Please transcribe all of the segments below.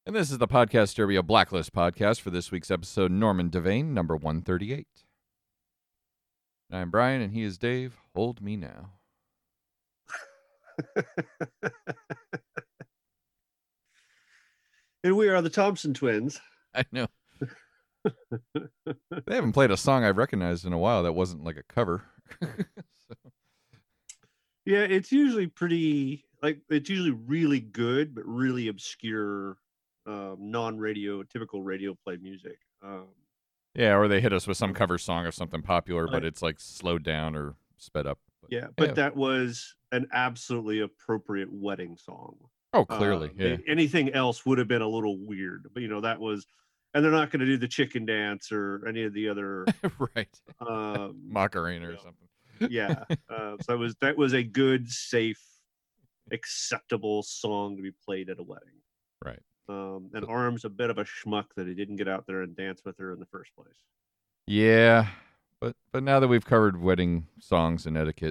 And this is the Podcast Derby, a Blacklist podcast for this week's episode, Norman Devane, number 138. I'm Brian, and he is Dave. Hold me now. And we are the Thompson twins. I know. They haven't played a song I've recognized in a while that wasn't like a cover. Yeah, it's usually it's usually really good, but really obscure, non-radio, typical radio play music. Yeah, or they hit us with some cover song of something popular, but Right. it's like slowed down or sped up. But that was an absolutely appropriate wedding song. Oh, clearly, yeah. Anything else would have been a little weird, but that was, and they're not going to do the chicken dance or any of the other right. Macarena or something. Yeah. So that was a good, safe, acceptable song to be played at a wedding. Right. And Arm's a bit of a schmuck that he didn't get out there and dance with her in the first place. Yeah, but now that we've covered wedding songs and etiquette,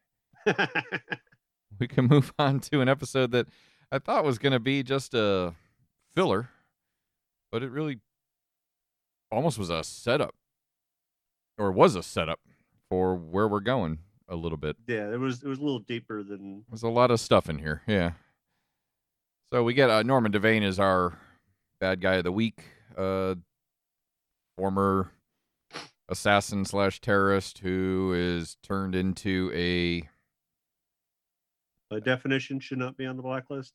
we can move on to an episode that I thought was going to be just a filler, but it really almost was a setup, or was a setup for where we're going a little bit. Yeah, it was a little deeper than... There's a lot of stuff in here, yeah. So we get Norman Devane is our bad guy of the week, former assassin/terrorist who is turned into a definition should not be on the blacklist.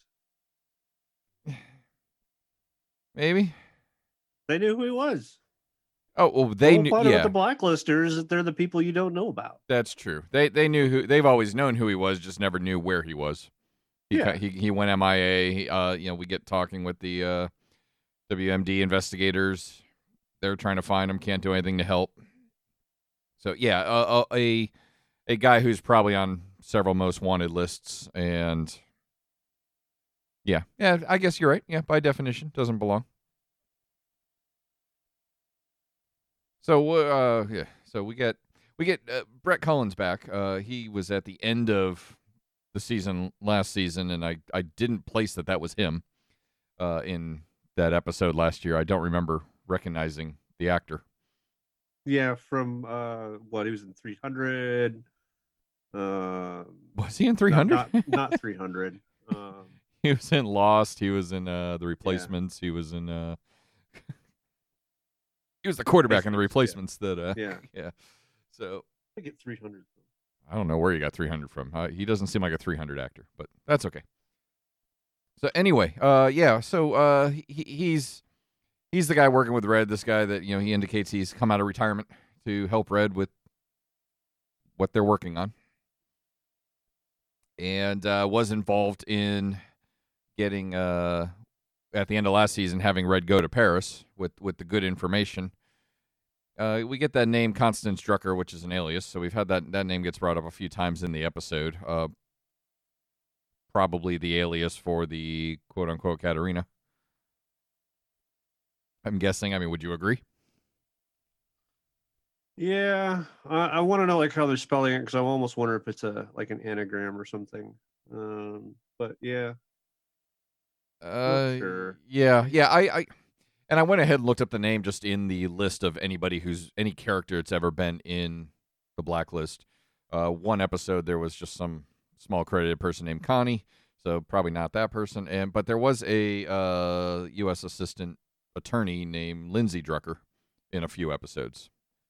Maybe they knew who he was. Oh, well, they knew. Yeah, the blacklisters, they're the people you don't know about. That's true. They knew who. They've always known who he was, just never knew where he was. He went MIA. We get talking with the WMD investigators. They're trying to find him. Can't do anything to help. So yeah, a guy who's probably on several most wanted lists, and yeah, I guess you're right. Yeah, by definition, doesn't belong. So so we get Brett Cullen's back. He was at the end of the season last season, and I didn't place that was him in that episode last year. I don't remember recognizing the actor. Yeah, from he was in 300. Was he in 300? Not 300. He was in Lost. He was in The Replacements. Yeah. He was in. He was the quarterback in The Replacements. Yeah. So I get 300. I don't know where you got 300 from. He doesn't seem like a 300 actor, but that's okay. So anyway, So he's the guy working with Red. This guy that he indicates he's come out of retirement to help Red with what they're working on, and was involved in getting at the end of last season having Red go to Paris with the good information. We get that name Constance Drucker, which is an alias, so we've had that name gets brought up a few times in the episode. Probably the alias for the quote-unquote Katerina. I'm guessing. I mean, would you agree? Yeah, I want to know how they're spelling it, because I almost wonder if it's an anagram or something. But yeah. Sure. Yeah. I went ahead and looked up the name just in the list of any character that's ever been in the blacklist. One episode there was just some small credited person named Connie, so probably not that person. But there was a U.S. assistant attorney named Lindsay Drucker in a few episodes.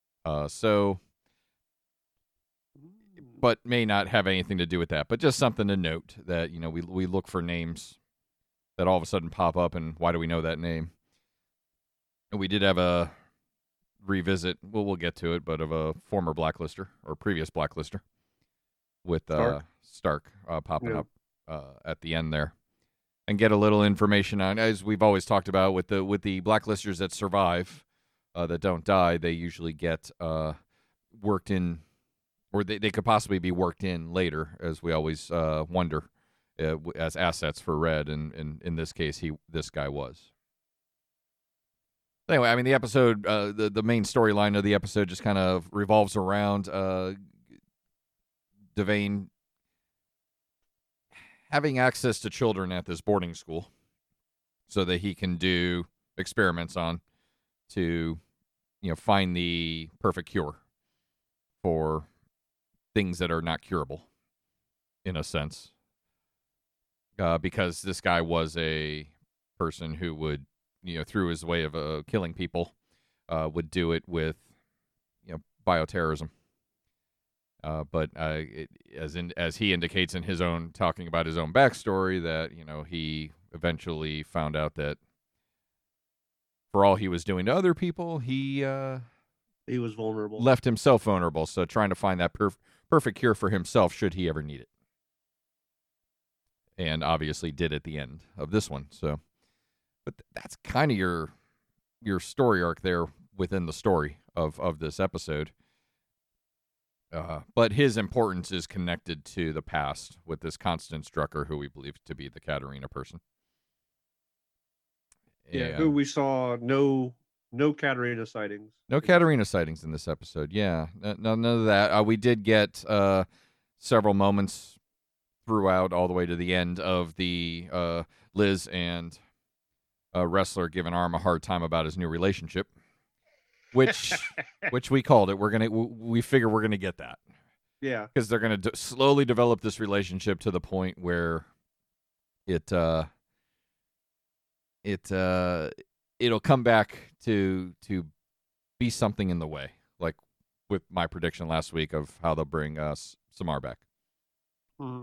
But may not have anything to do with that. But just something to note that we look for names that all of a sudden pop up, and why do we know that name? And we did have a revisit, we'll get to it, but of a former blacklister, or previous blacklister, with Stark popping up at the end there. And get a little information on, as we've always talked about, with the blacklisters that survive, that don't die, they usually get worked in, or they could possibly be worked in later, as we always wonder, as assets for Red, and in this case, this guy was. Anyway, I mean, the episode, the main storyline of the episode just kind of revolves around Devane having access to children at this boarding school. so that he can do experiments on to, find the perfect cure for things that are not curable, in a sense. Because this guy was a person who would, through his way of killing people, would do it with, bioterrorism. But as he indicates in his own, talking about his own backstory, that he eventually found out that for all he was doing to other people, he was vulnerable, left himself vulnerable. So trying to find that perfect cure for himself, should he ever need it, and obviously did at the end of this one. So, but that's kind of your story arc there within the story of this episode. But his importance is connected to the past with this Constance Drucker, who we believe to be the Katerina person. Yeah, who we saw no Katerina sightings. No Katerina sightings in this episode. Yeah, none of that. We did get several moments throughout, all the way to the end of the Liz and Wrestler giving Arm a hard time about his new relationship. Which we called it. We figure we're gonna get that. Yeah, because they're gonna slowly develop this relationship to the point where it'll come back to be something in the way, like with my prediction last week of how they'll bring Samar back. Mm-hmm.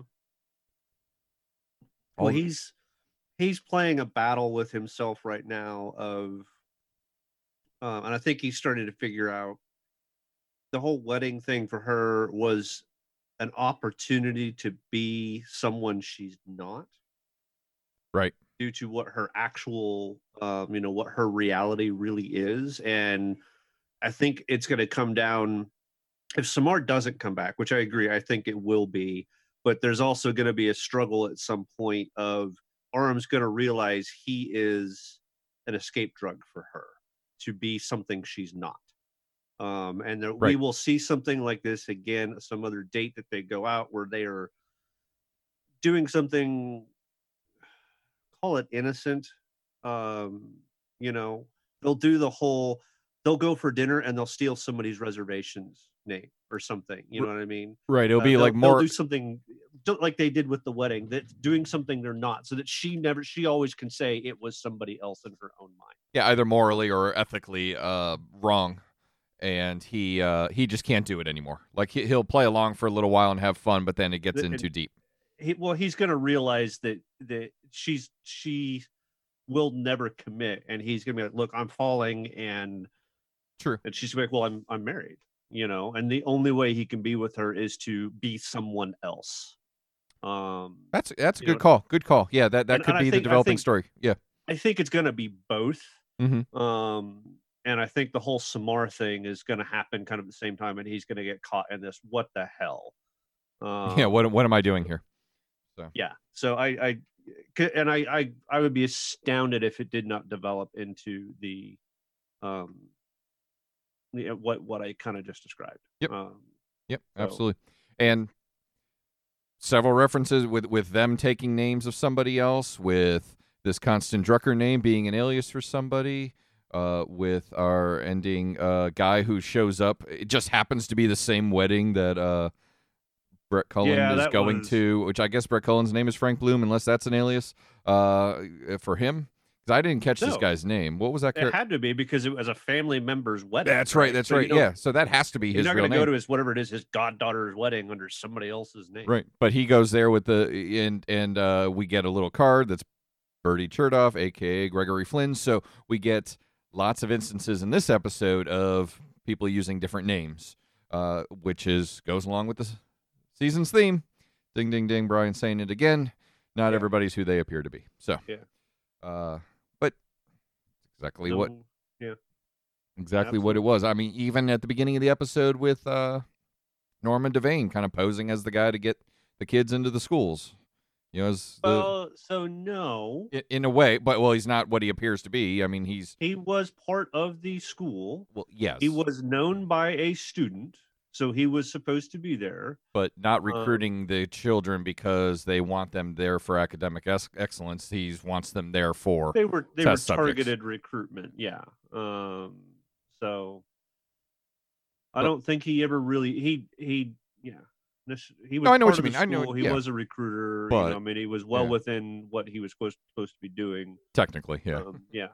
Well, he's playing a battle with himself right now of. And I think he's starting to figure out the whole wedding thing for her was an opportunity to be someone she's not. Right. Due to what her actual, what her reality really is. And I think it's going to come down, if Samar doesn't come back, which I agree, I think it will be, but there's also going to be a struggle at some point of Arm's going to realize he is an escape drug for her, to be something she's not. And right. We will see something like this again, some other date that they go out where they are doing something, call it innocent. They'll do the whole, they'll go for dinner and they'll steal somebody's reservations name or something. You know what I mean? Right. It'll be like more. They'll do something like they did with the wedding, that's doing something they're not, so that she always can say it was somebody else in her own mind. Yeah, either morally or ethically wrong, and he just can't do it anymore. Like he'll play along for a little while and have fun, but then it gets in too deep. He's going to realize that she will never commit, and he's going to be like, "Look, I'm falling," and true, and she's like, "Well, I'm married," and the only way he can be with her is to be someone else. That's a good call. Good call. Yeah, that could be the developing story. Yeah, I think it's going to be both. Mm-hmm. And I think the whole Samar thing is going to happen kind of at the same time, and he's going to get caught in this. What the hell? Yeah. What am I doing here? So yeah. So I would be astounded if it did not develop into the what I kind of just described. Yep. Yep. Absolutely. And several references with them taking names of somebody else, with this Constance Drucker name being an alias for somebody, with our ending guy who shows up. It just happens to be the same wedding that Brett Cullen is going to, which I guess Brett Cullen's name is Frank Bloom, unless that's an alias for him. Because I didn't catch this guy's name. What was that? It had to be, because it was a family member's wedding. That's right. That's right. Yeah. So that has to be his real name. You're not going to go to his, whatever it is, his goddaughter's wedding under somebody else's name. Right. But he goes there with and we get a little card that's Bertie Chertoff, a.k.a. Gregory Flynn. So we get lots of instances in this episode of people using different names, which goes along with the season's theme. Ding, ding, ding. Brian saying it again. Not everybody's who they appear to be. So, but exactly what it was. I mean, even at the beginning of the episode with Norman Devane kind of posing as the guy to get the kids into the schools. So no. In a way, but he's not what he appears to be. I mean, he was part of the school. Well, yes. He was known by a student So he was supposed to be there, but not recruiting the children because they want them there for academic excellence. He wants them there for they were test subjects. targeted recruitment. Yeah. So I But- don't think he ever really he yeah. He was No, I know part what you of the mean. I know, school. He yeah. was a recruiter. But- I mean, he was well yeah. within what he was supposed to be doing. Technically, yeah. Yeah.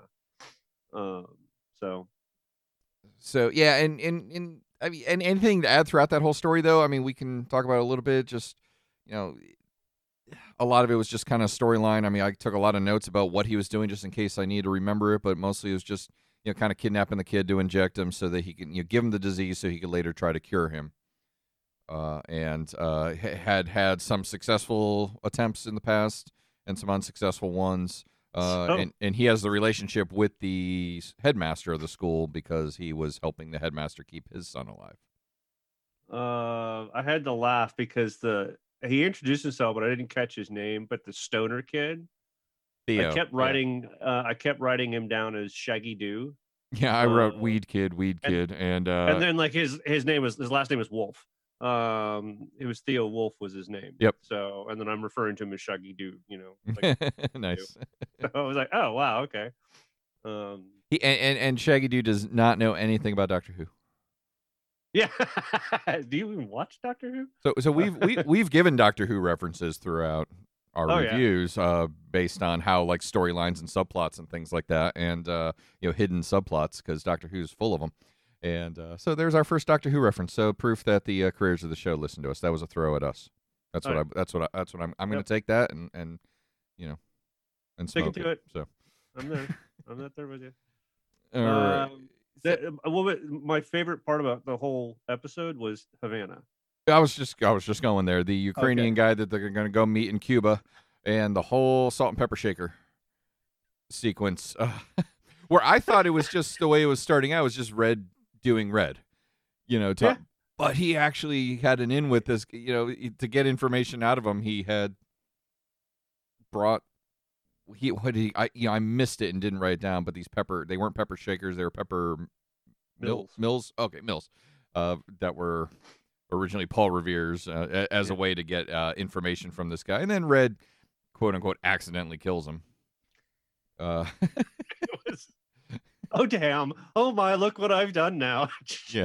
So yeah, and I mean, and anything to add throughout that whole story, though? I mean, we can talk about it a little bit. Just, you know, a lot of it was just kind of storyline. I mean, I took a lot of notes about what he was doing just in case I need to remember it, but mostly it was just, you know, kind of kidnapping the kid to inject him so that he can, you know, give him the disease so he could later try to cure him. And had some successful attempts in the past and some unsuccessful ones. And he has the relationship with the headmaster of the school because he was helping the headmaster keep his son alive. I had to laugh because he introduced himself, but I didn't catch his name. But the stoner kid, Theo. I kept writing. I kept writing him down as Shaggy Doo. Yeah, I wrote Weed Kid, and then like his last name was Wolf. It was Theo Wolf was his name. Yep. So, and then I'm referring to him as Shaggy Doo. You know, like, nice. So I was like, oh wow, okay. He and Shaggy Doo does not know anything about Doctor Who. Yeah. Do you even watch Doctor Who? So we've given Doctor Who references throughout our reviews, based on how like storylines and subplots and things like that, and you know, hidden subplots, because Doctor Who's full of them. And so there's our first Doctor Who reference. So proof that the creators of the show listen to us. That was a throw at us. That's what I'm going to take that and you know, and smoke it. So I'm there. I'm not there with you. All right. My favorite part about the whole episode was Havana. I was just going there. The Ukrainian guy that they're going to go meet in Cuba, and the whole salt and pepper shaker sequence, where I thought it was just the way it was starting out was just Red doing Red, you know. But he actually had an in with this, you know, to get information out of him. He had brought. I missed it and didn't write it down. But they weren't pepper shakers. They were pepper mills. Okay, mills. That were originally Paul Revere's as a way to get information from this guy, and then Red, quote unquote, accidentally kills him. Oh damn! Oh my! Look what I've done now. Yeah.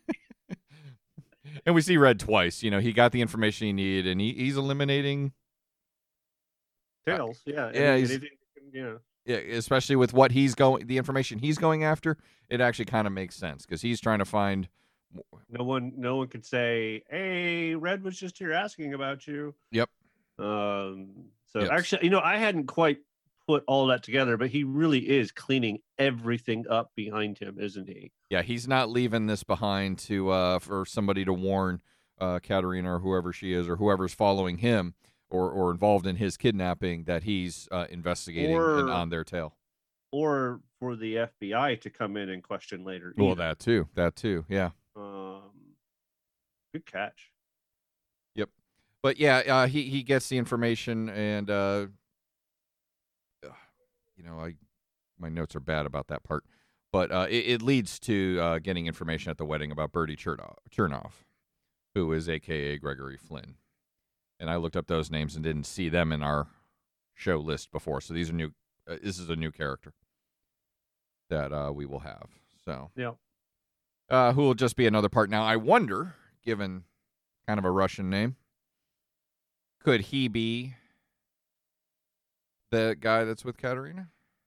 And we see Red twice. You know, he got the information he needed, and he's eliminating Tails. Yeah. Yeah. Especially with what the information he's going after, it actually kind of makes sense because he's trying to find. No one could say, "Hey, Red was just here asking about you." Yep. Actually, you know, I hadn't quite put all that together, but he really is cleaning everything up behind him, isn't he? Yeah, he's not leaving this behind to for somebody to warn Katerina or whoever she is or whoever's following him or involved in his kidnapping that he's investigating and on their tail. Or for the FBI to come in and question later. Well, that too, yeah. Good catch. Yep. But yeah, he gets the information, and you know, my notes are bad about that part, but it leads to getting information at the wedding about Bertie Chernoff, who is AKA Gregory Flynn, and I looked up those names and didn't see them in our show list before, so these are new. This is a new character that we will have. So yeah, who will just be another part. Now I wonder, given kind of a Russian name, could he be the guy that's with Katerina?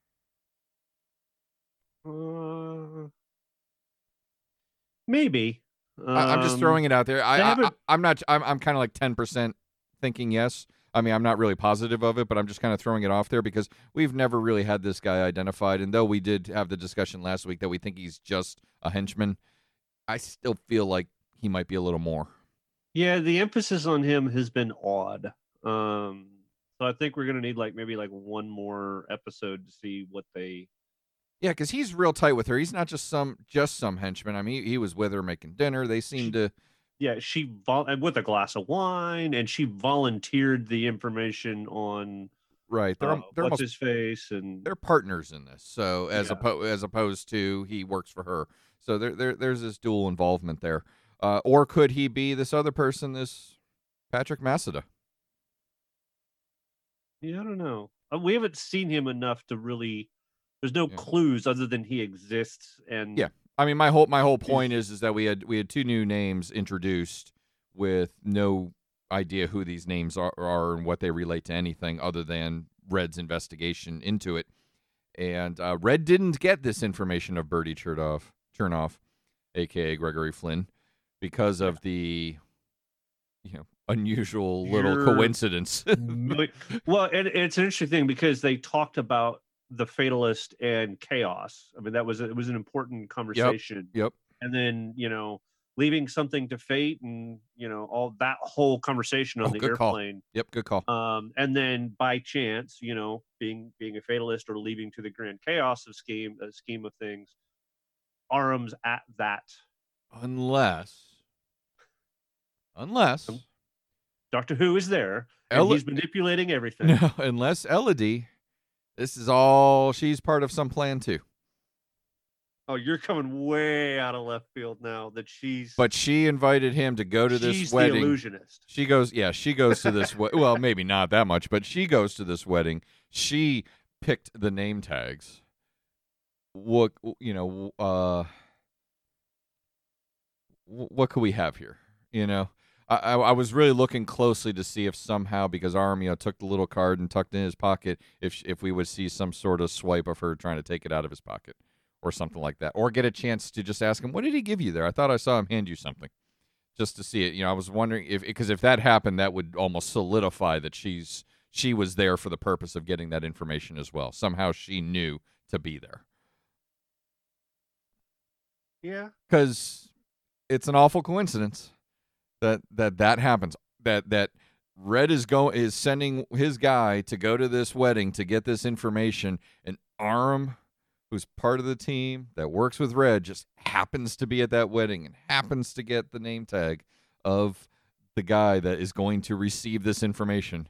Maybe. I'm just throwing it out there. I'm not. I'm kind of like 10% thinking yes. I mean, I'm not really positive of it, but I'm just kind of throwing it off there because we've never really had this guy identified. And though we did have the discussion last week that we think he's just a henchman, I still feel like he might be a little more. Yeah, the emphasis on him has been odd. So I think we're gonna need maybe one more episode to see what they. Yeah, because he's real tight with her. He's not just some henchman. I mean, he was with her making dinner. They seem to. Yeah, she with a glass of wine, and she volunteered the information on. Right, they're what's almost his face, and they're partners in this. So as opposed to he works for her. So there's this dual involvement there. Or could he be this other person, this Patrick Masada? Yeah, I don't know. We haven't seen him enough to really. There's no Yeah. clues other than he exists, and Yeah. I mean, my whole point is that we had two new names introduced with no idea who these names are and what they relate to anything other than Red's investigation into it. And Red didn't get this information of Bertie Chernoff, aka Gregory Flynn, because of the unusual little coincidence. Well, and it's an interesting thing because they talked about the Fatalist and Chaos. I mean, it was an important conversation. Yep. And then leaving something to fate, and all that whole conversation on the airplane. Call. Yep, good call. And then by chance, being a Fatalist or leaving to the grand chaos of scheme of things, Arum's at that. Unless Doctor Who is there and he's manipulating everything. No, unless Elodie, this is all, she's part of some plan too. Oh, you're coming way out of left field now. But she invited him to go to this wedding. She's the illusionist. She goes to this. Well, maybe not that much, but she goes to this wedding. She picked the name tags. What could we have here? I was really looking closely to see if somehow, because Arum took the little card and tucked it in his pocket, if we would see some sort of swipe of her trying to take it out of his pocket or something like that, or get a chance to just ask him, what did he give you there? I thought I saw him hand you something, just to see it. I was wondering because if that happened, that would almost solidify that she was there for the purpose of getting that information as well. Somehow she knew to be there. Yeah, because it's an awful coincidence that happens. That Red is sending his guy to go to this wedding to get this information, and Arum, who's part of the team that works with Red, just happens to be at that wedding and happens to get the name tag of the guy that is going to receive this information.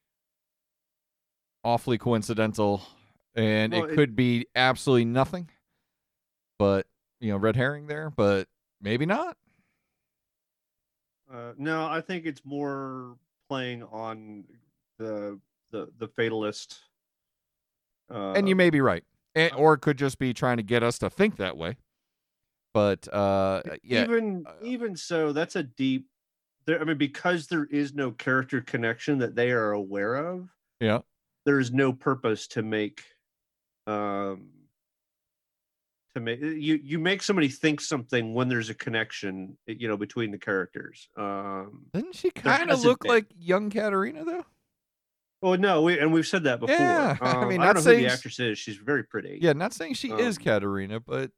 Awfully coincidental, and it could be absolutely nothing, but red herring there, but maybe not. No, I think it's more playing on the fatalist. And you may be right. Or it could just be trying to get us to think that way. But yeah. Even so, that's a deep. I mean, because there is no character connection that they are aware of. Yeah. There is no purpose to make. You make somebody think something when there's a connection, between the characters. Doesn't she kind of look like young Katarina though? Oh no, we've said that before. Yeah, I mean, I don't know who the actress is. She's very pretty. Yeah, not saying she is Katarina, but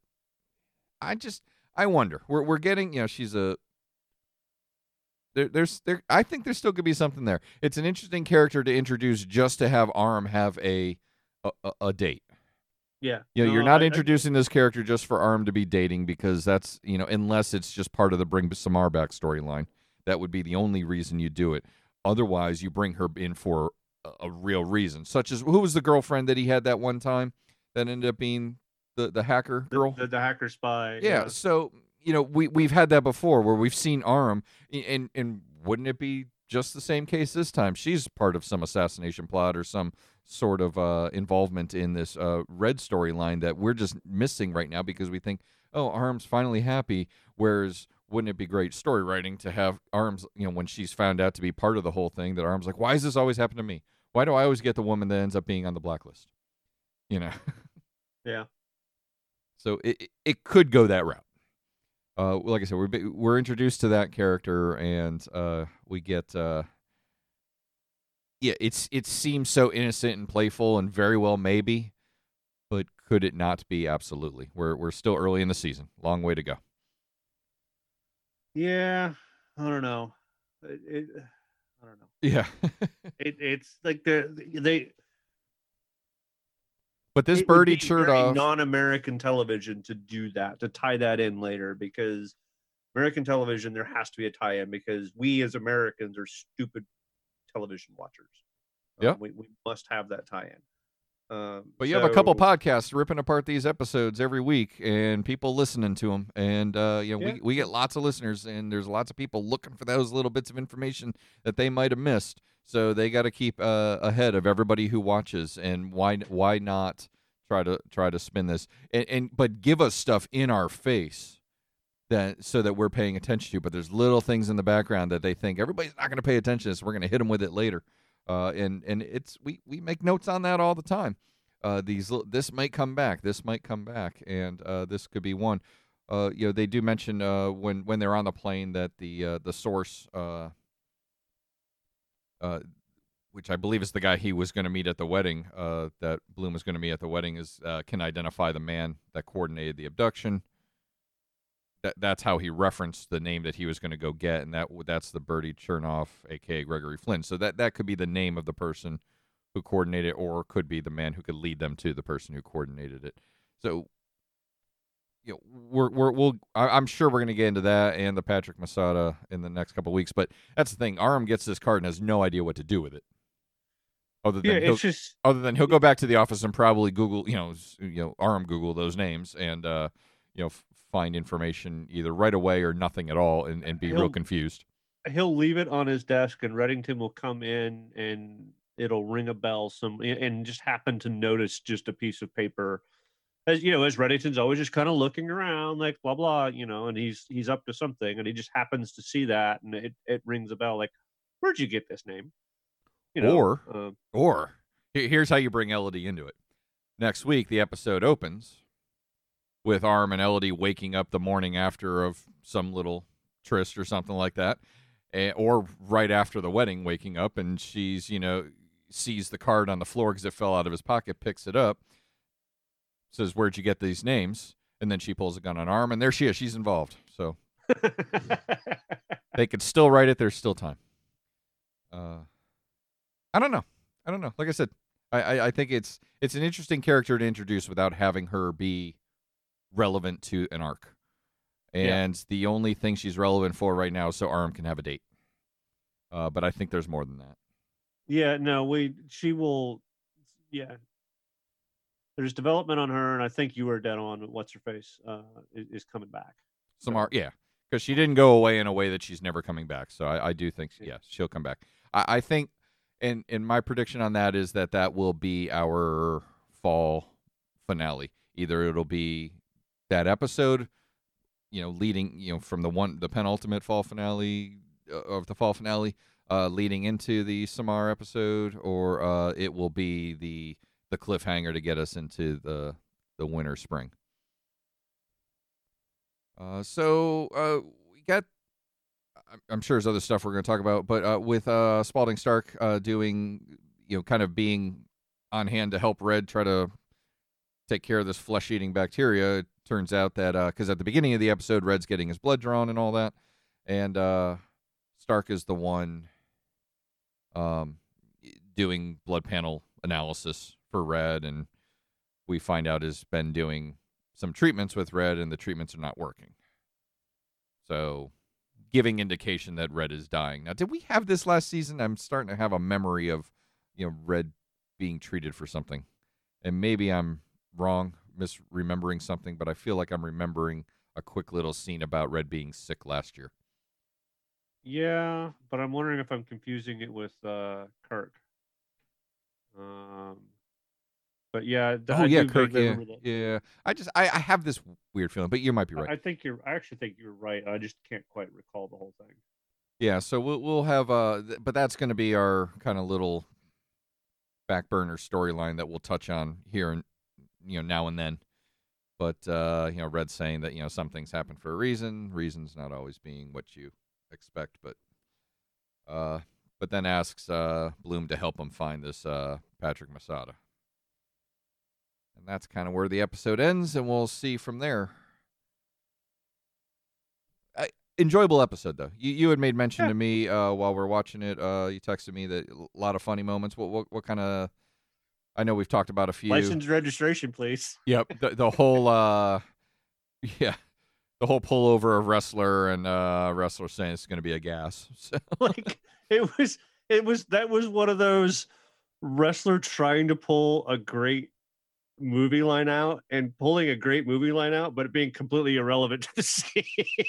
I wonder. We're getting, she's a. I think there still could be something there. It's an interesting character to introduce just to have Arum have a date. Yeah. You're not introducing this character just for Arum to be dating, because that's, unless it's just part of the Bring Samar back storyline. That would be the only reason you do it. Otherwise, you bring her in for a real reason, such as, who was the girlfriend that he had that one time that ended up being the hacker girl? The hacker spy. Yeah. So, we've had that before where we've seen Arum, and wouldn't it be just the same case this time? She's part of some assassination plot or some sort of involvement in this Red storyline that we're just missing right now because we think, oh, Arum's finally happy. Whereas, wouldn't it be great story writing to have Arum's, when she's found out to be part of the whole thing, that Arum's like, why does this always happen to me? Why do I always get the woman that ends up being on the blacklist? Yeah. So it could go that route. Like I said, we're introduced to that character, and we get. Yeah, it seems so innocent and playful, and very well maybe, but could it not be? Absolutely. We're still early in the season, long way to go. Yeah, I don't know. I don't know. Yeah, it's like they. But this Bertie Chernoff, non-American television, to do that, to tie that in later, because American television, there has to be a tie-in, because we as Americans are stupid television watchers. Yeah, we must have that tie-in. But you have a couple So podcasts ripping apart these episodes every week, and people listening to them. And yeah, we get lots of listeners, and there's lots of people looking for those little bits of information that they might have missed. So they got to keep ahead of everybody who watches. And why not try to spin this but give us stuff in our face so that we're paying attention to. But there's little things in the background that they think everybody's not going to pay attention to, so we're going to hit them with it later. And it's we make notes on that all the time. This might come back. This might come back, and this could be one. They do mention when they're on the plane that the source, which I believe is the guy he was going to meet at the wedding, that Bloom was going to meet at the wedding, is can identify the man that coordinated the abduction. That's how he referenced the name that he was going to go get, and that's the Bertie Chernoff, a.k.a. Gregory Flynn. So that could be the name of the person who coordinated it, or could be the man who could lead them to the person who coordinated it. So, I'm sure we're going to get into that and the Patrick Masada in the next couple of weeks. But that's the thing. Aram gets this card and has no idea what to do with it. Other than he'll go back to the office and probably Google, Aram Google those names and find information either right away or nothing at all and be real confused. He'll leave it on his desk and Reddington will come in and it'll ring a bell and just happen to notice just a piece of paper. As Reddington's always just kind of looking around like blah blah, and he's up to something and he just happens to see that and it rings a bell like, where'd you get this name? Or here's how you bring Elodie into it. Next week the episode opens with Aram and Elodie waking up the morning after of some little tryst or something like that, or right after the wedding, waking up and she's sees the card on the floor because it fell out of his pocket, picks it up, says, "Where'd you get these names?" And then she pulls a gun on Aram, and there she is. She's involved. So they could still write it. There's still time. I don't know. Like I said, I think it's an interesting character to introduce without having her be relevant to an arc. And the only thing she's relevant for right now is so Aram can have a date. But I think there's more than that. Yeah, no, she will. Yeah, there's development on her, and I think you were dead on. What's her face is coming back. Samar, yeah, because she didn't go away in a way that she's never coming back. So I do think, yes, she'll come back. I think, and my prediction on that is that will be our fall finale. Either it'll be that episode, leading, from the penultimate fall finale of the fall finale, leading into the Samar episode, or it will be the cliffhanger to get us into the winter spring. So we got. I'm sure there's other stuff we're going to talk about, but with Spalding Stark doing, kind of being on hand to help Red try to take care of this flesh-eating bacteria. It turns out that because at the beginning of the episode, Red's getting his blood drawn and all that, and Stark is the one doing blood panel analysis for Red, and we find out has been doing some treatments with Red, and the treatments are not working. So, giving indication that Red is dying. Now, did we have this last season? I'm starting to have a memory of, Red being treated for something, and maybe I'm wrong, misremembering something, but I feel like I'm remembering a quick little scene about Red being sick last year. Yeah, but I'm wondering if I'm confusing it with Kirk. But yeah, Kirk. Yeah. I have this weird feeling, but you might be right. I actually think you're right. I just can't quite recall the whole thing. Yeah, so we'll have but that's going to be our kind of little back burner storyline that we'll touch on here and now and then. But Red's saying that some things happen for a reason. Reasons not always being what you expect, but then asks Bloom to help him find this Patrick Masada. And that's kind of where the episode ends, and we'll see from there. Enjoyable episode, though. You had made mention to me while we're watching it. You texted me that a lot of funny moments. What kind of? I know we've talked about a few. License registration, please. Yep. The whole the whole pullover of Wrestler and Wrestler saying it's going to be a gas. So. Like it was that was one of those. wrestler trying to pull a great movie line out and pulling a great movie line out, but it being completely irrelevant to the scene.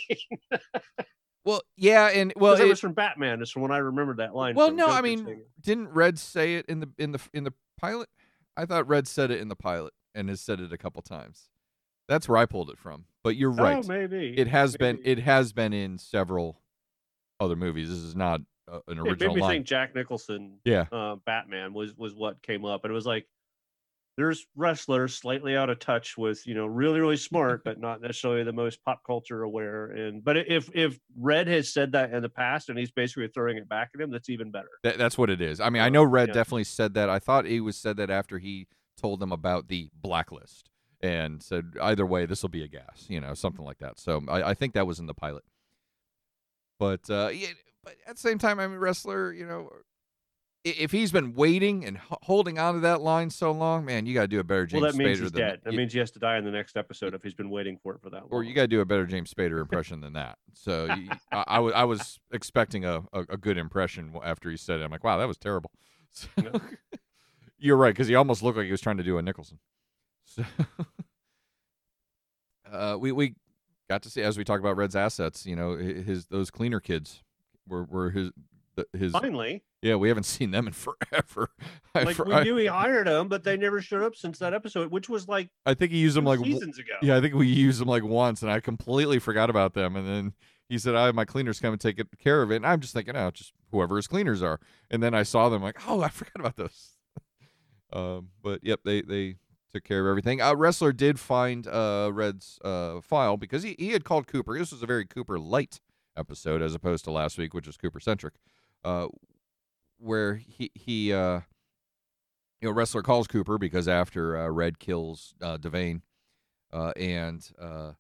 Well, yeah, and Because it was from Batman. Is from when I remember that line. well, from no, I Joker mean, saying it. didn't Red say it in the pilot? I thought Red said it in the pilot and has said it a couple times. That's where I pulled it from. But you're right. Oh, maybe It has maybe. been in several other movies. This is not an It original made me line. think Jack Nicholson, Yeah. Batman was what came up, and it was like there's wrestlers slightly out of touch with, really really smart, but not necessarily the most pop culture aware. And but if Red has said that in the past and he's basically throwing it back at him, that's even better. That's what it is. I mean, I know Red Yeah. definitely said that. I thought he said that after he told them about the blacklist and said, either way, this will be a gas, something like that. So I think that was in the pilot. But yeah, but at the same time, I mean, wrestler, if he's been waiting and holding on to that line so long, man, you got to do a better James Spader. Well, that means he's than dead. That means he has to die in the next episode if he's been waiting for it for that long. Or you got to do a better James Spader impression than that. So I was expecting a good impression after he said it. I'm like, wow, that was terrible. So, No. You're right, because he almost looked like he was trying to do a Nicholson. So we got to see, as we talk about Red's assets, those cleaner kids were his. Finally, yeah, we haven't seen them in forever. we knew he hired them, but they never showed up since that episode, which was like I think he used them like seasons ago. Yeah, I think we used them like once, and I completely forgot about them. And then he said, "I have my cleaners come and take care of it." And I'm just thinking, oh, just whoever his cleaners are. And then I saw them, like, oh, I forgot about those. But yep, they took care of everything. Wrestler did find Red's file because he had called Cooper. This was a very Cooper light episode as opposed to last week, which was Cooper centric. Where he wrestler calls Cooper because after Red kills Devane, and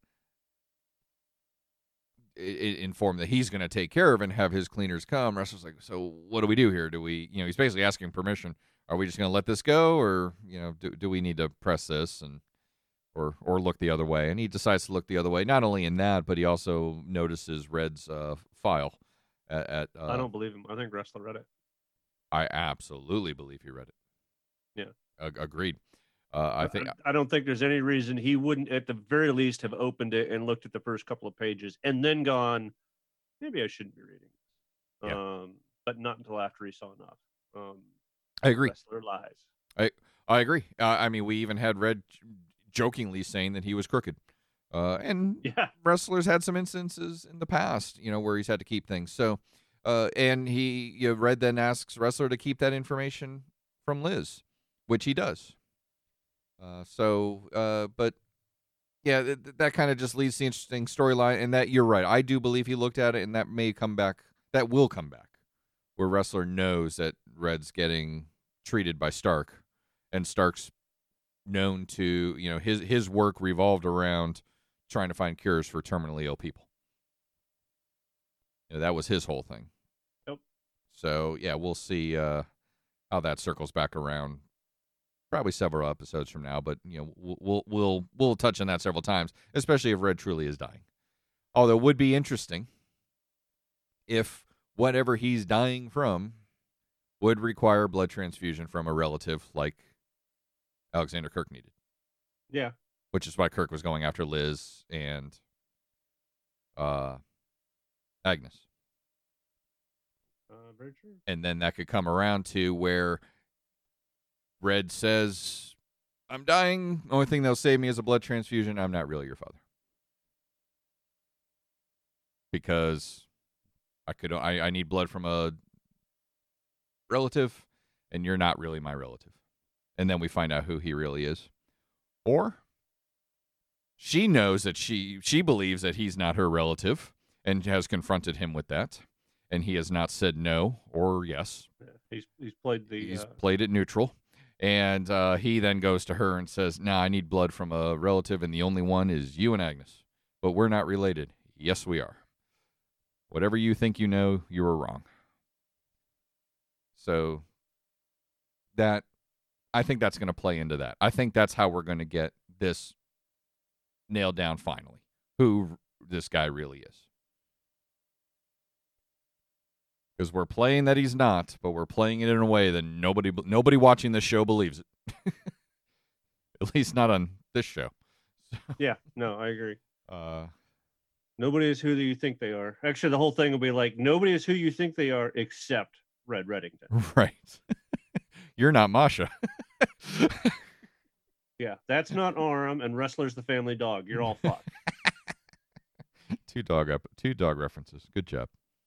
informed that he's going to take care of and have his cleaners come. Wrestler's like, so what do we do here? Do we, he's basically asking permission. Are we just going to let this go, or do we need to press this and or look the other way? And he decides to look the other way. Not only in that, but he also notices Red's file. I don't believe him. I think Wrestler read it. I absolutely believe he read it. Yeah, agreed. I don't think there's any reason he wouldn't, at the very least, have opened it and looked at the first couple of pages and then gone, maybe I shouldn't be reading this. Yeah. But not until after he saw enough. I agree. Wrestler lies. I agree. I mean, we even had Red jokingly saying that he was crooked. And wrestlers had some instances in the past, where he's had to keep things. So, and Red then asks Wrestler to keep that information from Liz, which he does. But yeah, that kind of just leads to the interesting storyline. And that, you're right, I do believe he looked at it, and that may come back. That will come back, where Wrestler knows that Red's getting treated by Stark, and Stark's known to, his work revolved around trying to find cures for terminally ill people. That was his whole thing. Yep. So yeah, we'll see how that circles back around. Probably several episodes from now, but we'll touch on that several times, especially if Red truly is dying. Although it would be interesting if whatever he's dying from would require blood transfusion from a relative like Alexander Kirk needed. Yeah. Which is why Kirk was going after Liz and Agnes. Very true. And then that could come around to where Red says, I'm dying. Only thing that'll save me is a blood transfusion. I'm not really your father. Because I need blood from a relative, and you're not really my relative. And then we find out who he really is. Or she knows that she believes that he's not her relative and has confronted him with that. And he has not said no or yes. Yeah, he's played He's played it neutral. And he then goes to her and says, I need blood from a relative, and the only one is you and Agnes. But we're not related. Yes, we are. Whatever you think you know, you were wrong. So I think that's going to play into that. I think that's how we're going to get this nailed down finally, who this guy really is. Because we're playing that he's not, but we're playing it in a way that nobody watching this show believes it. At least not on this show. Yeah, no, I agree. Uh, Nobody is who you think they are. Actually, the whole thing will be like, nobody is who you think they are except Red Reddington. right. You're not Masha. Yeah, that's not Aram, and Wrestler's the family dog. You're all fucked. Two dog references. Good job.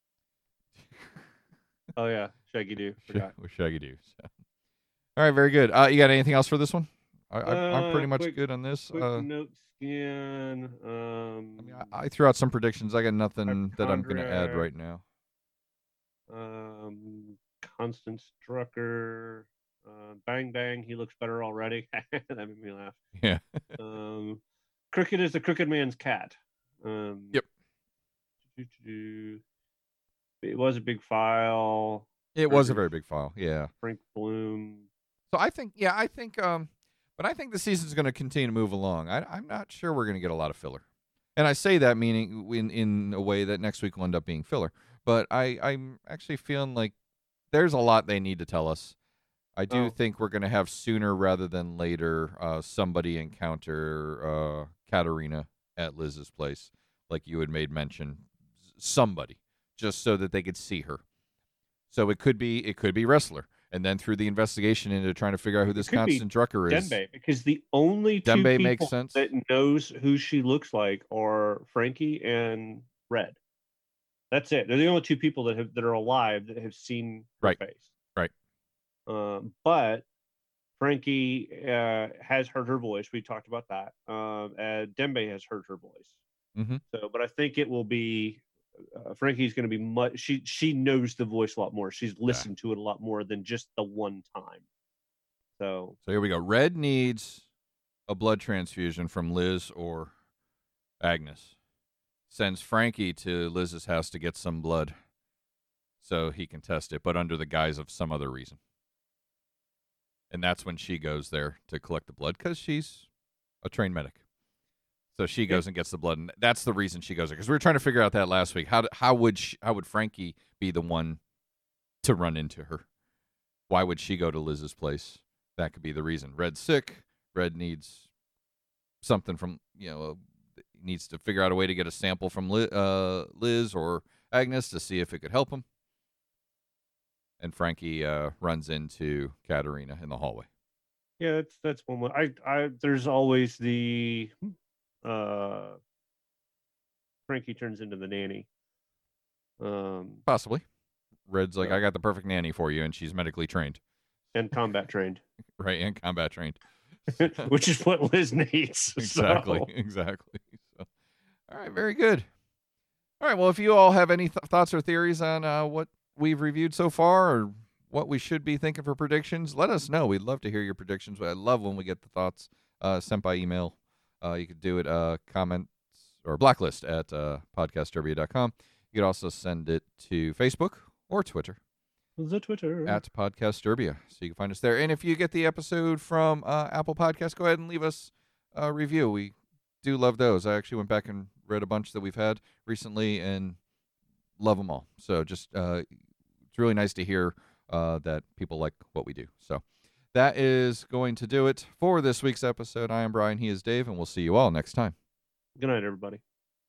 Oh yeah, Shaggy Doo. Forgot. With Shaggy Doo. So. All right, very good. You got anything else for this one? I'm pretty much good on this. Quick note scan. I threw out some predictions. I got nothing that I'm going to add right now. Constance Drucker. Bang Bang. He looks better already. That made me laugh. Yeah. Cricket is the crooked man's cat. Yep. It was a big file. It was a very big file. Yeah. Frank Bloom. So I think, but I think the season's going to continue to move along. I'm not sure we're going to get a lot of filler. And I say that meaning in a way that next week will end up being filler. But I'm actually feeling like there's a lot they need to tell us. I do think we're going to have sooner rather than later somebody encounter Katarina at Liz's place, like you had made mention. Somebody, just so that they could see her. So it could be Wrestler. And then through the investigation into trying to figure out who this Constance Drucker is. Dembe, because the only two Dembe people makes sense. that knows who she looks like are Frankie and Red. That's it. They're the only two people that are alive that have seen her face. Right. But Frankie has heard her voice. We talked about that. Dembe has heard her voice. Mm-hmm. So, but I think it will be Frankie's going to be much. She knows the voice a lot more. She's listened to it a lot more than just the one time. So here we go. Red needs a blood transfusion from Liz or Agnes. Sends Frankie to Liz's house to get some blood so he can test it, but under the guise of some other reason. And that's when she goes there to collect the blood because she's a trained medic. So she goes and gets the blood, and that's the reason she goes there. Because we were trying to figure out that last week. How would Frankie be the one to run into her? Why would she go to Liz's place? That could be the reason. Red's sick. Red needs something from, needs to figure out a way to get a sample from Liz or Agnes to see if it could help him. And Frankie runs into Katarina in the hallway. Yeah, that's one way. I there's always the Frankie turns into the nanny. Possibly. Red's like, I got the perfect nanny for you, and she's medically trained. And combat trained. Right, and combat trained. Which is what Liz needs. Exactly. So, all right, very good. All right, well, if you all have any thoughts or theories on what we've reviewed so far or what we should be thinking for predictions, let us know. We'd love to hear your predictions. I love when we get the thoughts sent by email. You could do it comments or blacklist at podcastderby.com. You could also send it to Facebook or Twitter. The Twitter. At Podcast Derbia. So you can find us there. And if you get the episode from Apple Podcasts, go ahead and leave us a review. We do love those. I actually went back and read a bunch that we've had recently and love them all. So just it's really nice to hear that people like what we do. So that is going to do it for this week's episode. I am Brian. He is Dave. And we'll see you all next time. Good night, everybody.